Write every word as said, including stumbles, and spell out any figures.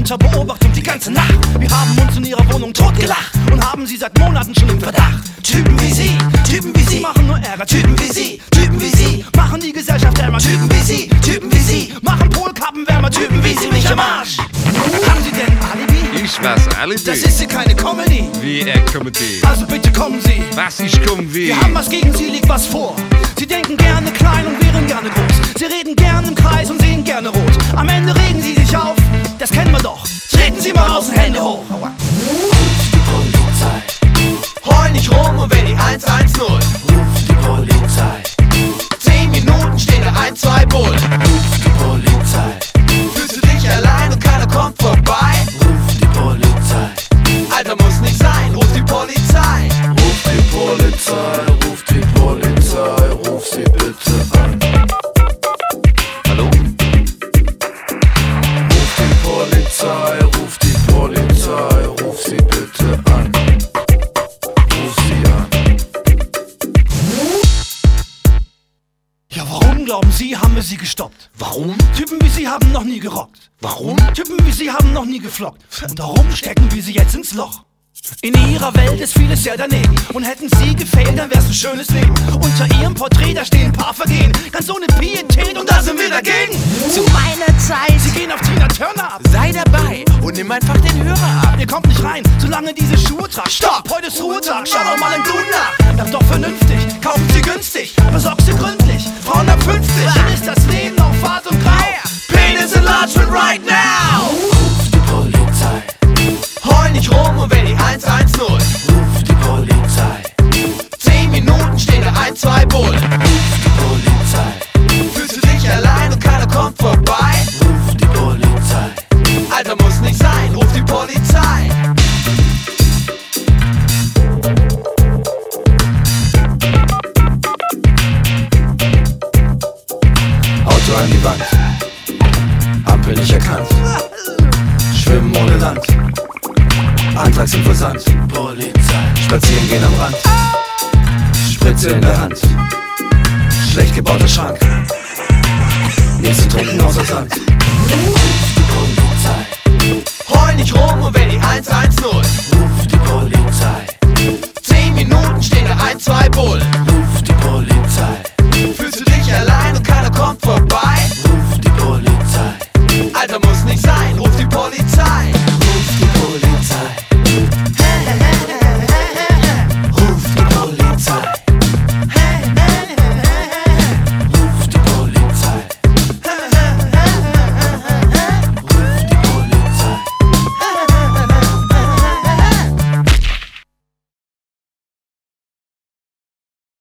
unter Beobachtung die ganze Nacht. Wir haben uns in ihrer Wohnung totgelacht und haben sie seit Monaten schon im Verdacht. Typen wie sie, Typen wie sie machen nur Ärger. Typen wie sie, Typen wie sie machen die Gesellschaft ärmer. Typen wie sie, Typen wie sie machen Polkappen wärmer. Typen wie sie mich am Arsch. Haben Sie denn Alibi? Ich was, Alibi? Das ist hier keine Comedy. Wie er Comedy? Also bitte kommen Sie. Was, ich komm wie? Wir haben was gegen Sie, liegt was vor. Sie denken gerne klein und wären gerne groß. Sie reden gerne im Kreis und sehen gerne rot. Am Ende regen Sie sich auf, das kennen wir doch. Treten Sie mal raus und Hände hoch. Ruft die Polizei. Heul nicht rum und wenn die eins eins null. Ruft die Polizei. Zehn Minuten steht der eins zwei Bull. Ruft die Polizei. Fühlst du dich allein und keiner kommt vorbei? Ruft die Polizei. Alter, muss nicht sein, ruf die Polizei. Ruf die Polizei, ruf die Polizei, ruf sie bitte an. Hallo? Ruf die Polizei, ruf die Polizei, ruf sie bitte an. Ruf sie an. Ja, warum glauben Sie, haben wir Sie gestoppt? Warum? Typen wie Sie haben noch nie gerockt. Warum? Typen wie Sie haben noch nie geflockt. Und darum stecken wir Sie jetzt ins Loch. In ihrer Welt ist vieles sehr daneben. Und hätten Sie gefehlt, dann wär's ein schönes Leben. Unter Ihrem Porträt, da stehen ein paar Vergehen. Ganz ohne Pietät und da sind wir dagegen. Zu meiner Zeit. Sie gehen auf Tina Turner ab. Sei dabei und nimm einfach den Hörer ab. Ihr kommt nicht rein, solange diese Schuhe tragt. Stopp, heute ist Ruhetag, schau doch mal im Duden nach. Doch doch vernünftig, kaufen Sie günstig, besorgt Sie gründlich. Frauen ab fünfzig, dann ist das Leben noch fad und grau. Penis enlargement right now. Ruf die Polizei. Heul nicht rum und wenn die eins eins null. Ruf die Polizei. Zehn Minuten steht der eins zwei Bull. Ruf die Polizei. Fühlst du dich allein und keiner kommt vorbei? Ruf die Polizei. Alter, muss nicht sein, ruf die Polizei. Auto an die Wand, Ampel nicht erkannt, Schwimmen ohne Land, Antragsinversant, Polizei. Spazieren gehen am Rand, Spritze in der Hand, schlecht gebauter Schrank, nichts zu trinken außer Sand. Ruf die Polizei. Heul nicht rum